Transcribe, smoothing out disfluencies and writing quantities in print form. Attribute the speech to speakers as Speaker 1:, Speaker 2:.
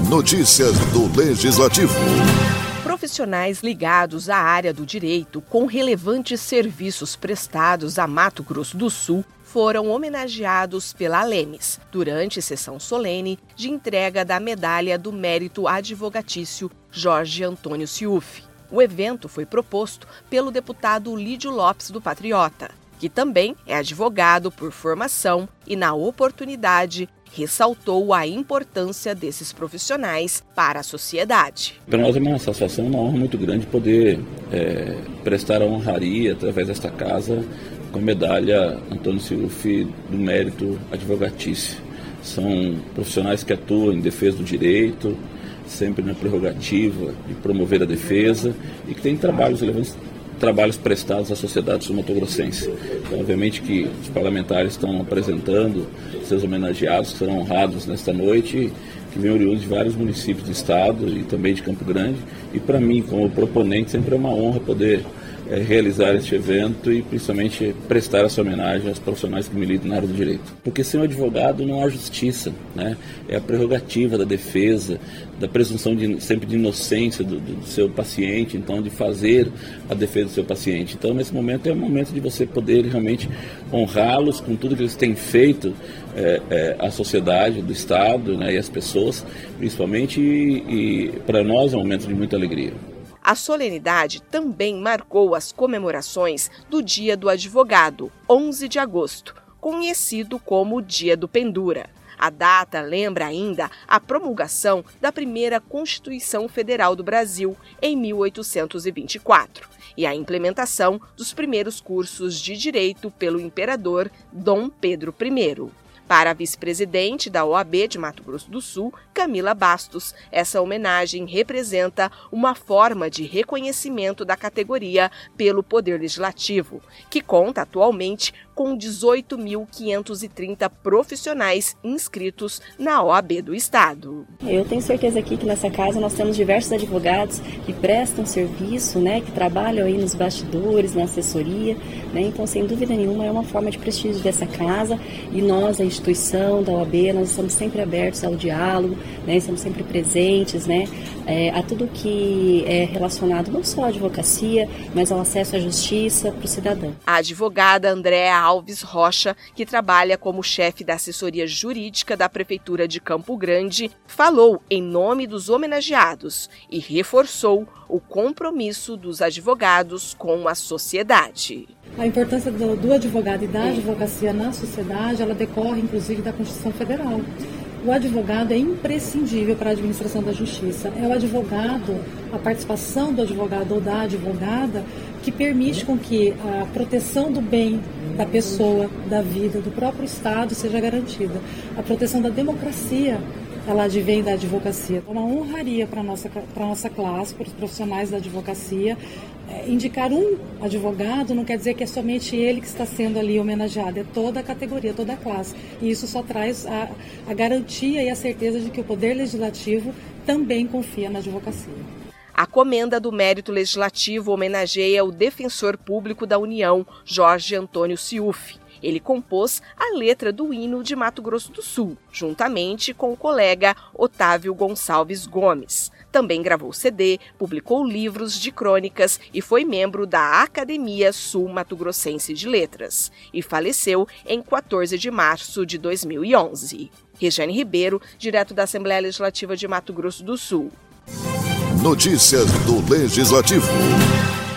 Speaker 1: Notícias do Legislativo.
Speaker 2: Profissionais ligados à área do direito com relevantes serviços prestados a Mato Grosso do Sul foram homenageados pela Alemes durante sessão solene de entrega da Medalha do Mérito Advogatício Jorge Antônio Ciuffi. O evento foi proposto pelo deputado Lídio Lopes do Patriota, que também é advogado por formação e, na oportunidade, ressaltou a importância desses profissionais para a sociedade.
Speaker 3: Para nós é uma satisfação, uma honra muito grande poder prestar a honraria através desta casa com a medalha Antônio Ciuffi do Mérito Advogatício. São profissionais que atuam em defesa do direito, sempre na prerrogativa de promover a defesa e que têm trabalhos prestados à sociedade sul-mato-grossense. Então, obviamente que os parlamentares estão apresentando seus homenageados, que serão honrados nesta noite, que vêm oriundos de vários municípios do estado e também de Campo Grande. E para mim, como proponente, sempre é uma honra poder realizar este evento e principalmente prestar essa homenagem aos profissionais que militam na área do direito. Porque sem o advogado não há justiça, né? É a prerrogativa da defesa, da presunção sempre de inocência do seu paciente, então de fazer a defesa do seu paciente. Então nesse momento é o momento de você poder realmente honrá-los com tudo que eles têm feito à sociedade do Estado, né, e às pessoas, principalmente, e para nós é um momento de muita alegria.
Speaker 2: A solenidade também marcou as comemorações do Dia do Advogado, 11 de agosto, conhecido como Dia do Pendura. A data lembra ainda a promulgação da primeira Constituição Federal do Brasil, em 1824, e a implementação dos primeiros cursos de direito pelo imperador Dom Pedro I. Para a vice-presidente da OAB de Mato Grosso do Sul, Camila Bastos, essa homenagem representa uma forma de reconhecimento da categoria pelo Poder Legislativo, que conta atualmente com 18.530 profissionais inscritos na OAB do Estado.
Speaker 4: Eu tenho certeza aqui que nessa casa nós temos diversos advogados que prestam serviço, né, que trabalham aí nos bastidores, na assessoria, né, então sem dúvida nenhuma é uma forma de prestígio dessa casa e nós, a instituição da OAB, nós estamos sempre abertos ao diálogo, né, estamos sempre presentes, né, a tudo que é relacionado não só à advocacia, mas ao acesso à justiça para o cidadão.
Speaker 2: A advogada Andréa Alves Rocha, que trabalha como chefe da assessoria jurídica da Prefeitura de Campo Grande, falou em nome dos homenageados e reforçou o compromisso dos advogados com a sociedade.
Speaker 5: A importância do advogado e da advocacia na sociedade, ela decorre inclusive da Constituição Federal. O advogado é imprescindível para a administração da justiça. É o advogado, a participação do advogado ou da advogada, que permite com que a proteção do bem da pessoa, da vida, do próprio Estado seja garantida. A proteção da democracia, ela advém da advocacia. É uma honraria para a nossa classe, para os profissionais da advocacia. Indicar um advogado não quer dizer que é somente ele que está sendo ali homenageado, é toda a categoria, toda a classe. E isso só traz a garantia e a certeza de que o Poder Legislativo também confia na advocacia.
Speaker 2: A Comenda do Mérito Legislativo homenageia o Defensor Público da União, Jorge Antônio Ciuffi. Ele compôs a letra do hino de Mato Grosso do Sul, juntamente com o colega Otávio Gonçalves Gomes. Também gravou CD, publicou livros de crônicas e foi membro da Academia Sul-Mato-Grossense de Letras. E faleceu em 14 de março de 2011. Regiane Ribeiro, direto da Assembleia Legislativa de Mato Grosso do Sul.
Speaker 1: Notícias do Legislativo.